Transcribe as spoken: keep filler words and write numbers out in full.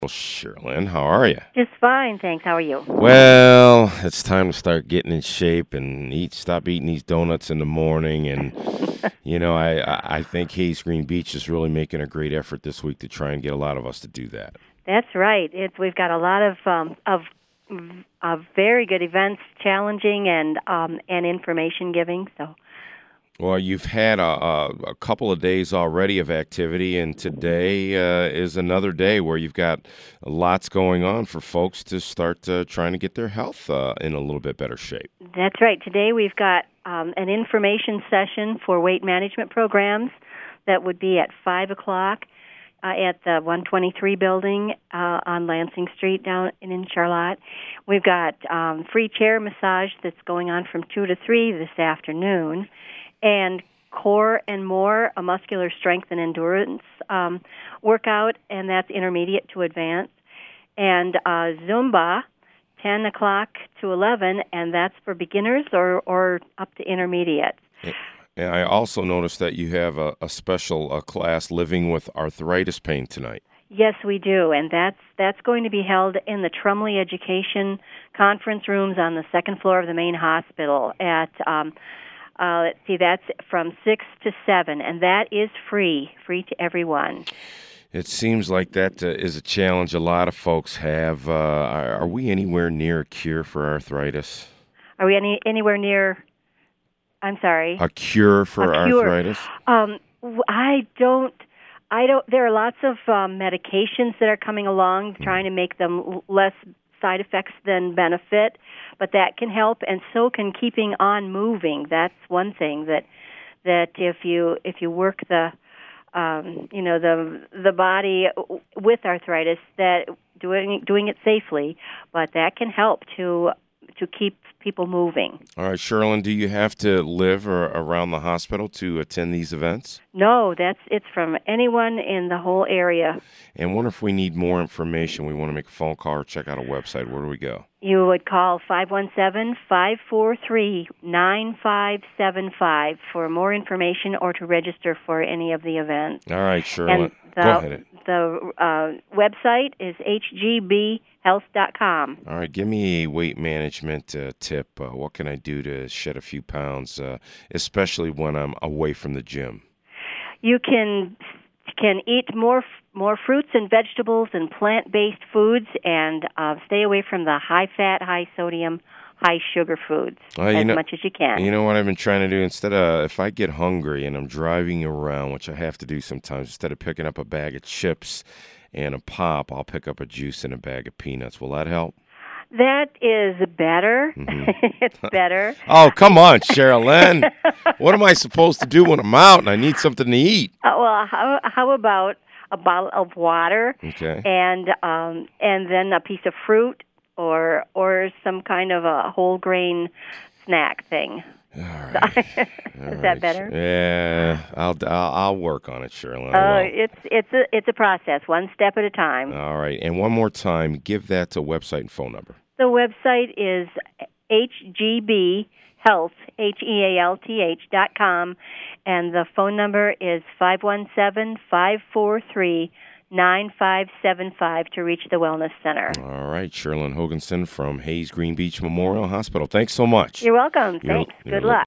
Well, Sherilyn, how are you? Just fine, thanks. How are you? Well, it's time to start getting in shape and eat. Stop eating these donuts in the morning. And you know, I I I think Hayes Green Beach is really making a great effort this week to try and get a lot of us to do that. That's right. It's we've got a lot of um, of of very good events, challenging and um, and information giving. So. Well, you've had a, a, a couple of days already of activity, and today uh, is another day where you've got lots going on for folks to start uh, trying to get their health uh, in a little bit better shape. That's right. Today we've got um, an information session for weight management programs that would be at five o'clock uh, at the one twenty-three building uh, on Lansing Street down in, in Charlotte. We've got um, free chair massage that's going on from two to three this afternoon. And Core and More, a muscular strength and endurance um, workout, and that's intermediate to advanced. And uh, Zumba, ten o'clock to eleven, and that's for beginners or, or up to intermediate. And I also noticed that you have a, a special uh, class, Living with Arthritis Pain, tonight. Yes, we do, and that's that's going to be held in the Trumley Education Conference Rooms on the second floor of the main hospital at... Um, Uh, let's see, that's from six to seven, and that is free, free to everyone. It seems like that uh, is a challenge a lot of folks have. Uh, are, are we anywhere near a cure for arthritis? Are we any anywhere near, I'm sorry? A cure for a cure. arthritis? Um, I don't, I don't, there are lots of um, medications that are coming along trying to make them less side effects than benefit, but that can help, and so can keeping on moving. That's one thing that that if you if you work the um, you know the the body with arthritis, that doing doing it safely, but that can help to to keep people moving. All right, Sherilyn, do you have to live or around the hospital to attend these events? No, that's it's from anyone in the whole area. And what if we need more information? We want to make a phone call or check out a website. Where do we go? You would call five one seven, five four three, nine five seven five for more information or to register for any of the events. All right, Sherilyn. And the, go ahead. The uh, website is h g b health dot com. All right, give me a weight management uh, tip. Uh, what can I do to shed a few pounds, uh, especially when I'm away from the gym? You can can eat more more fruits and vegetables and plant-based foods, and uh, stay away from the high-fat, high-sodium, high-sugar foods well, as know, much as you can. You know what I've been trying to do? Instead of, if I get hungry and I'm driving around, which I have to do sometimes, instead of picking up a bag of chips and a pop, I'll pick up a juice and a bag of peanuts. Will that help? That is better. Mm-hmm. It's better. Oh, come on, Sherilyn. What am I supposed to do when I'm out and I need something to eat? Uh, well, how, how about a bottle of water, okay, and um, and then a piece of fruit or or some kind of a whole grain snack thing. All right. Is All that right. better? Yeah, I'll, I'll I'll work on it, Sherilyn. Oh, uh, it's it's a it's a process, one step at a time. All right, and one more time, give that to website and phone number. The website is h g b health, H E A L T H dot com, and the phone number is five one seven, five four three, nine five seven five to reach the Wellness Center. All right, Sherilyn Hoganson from Hayes Green Beach Memorial Hospital. Thanks so much. You're welcome. You're, Thanks. You're Good luck.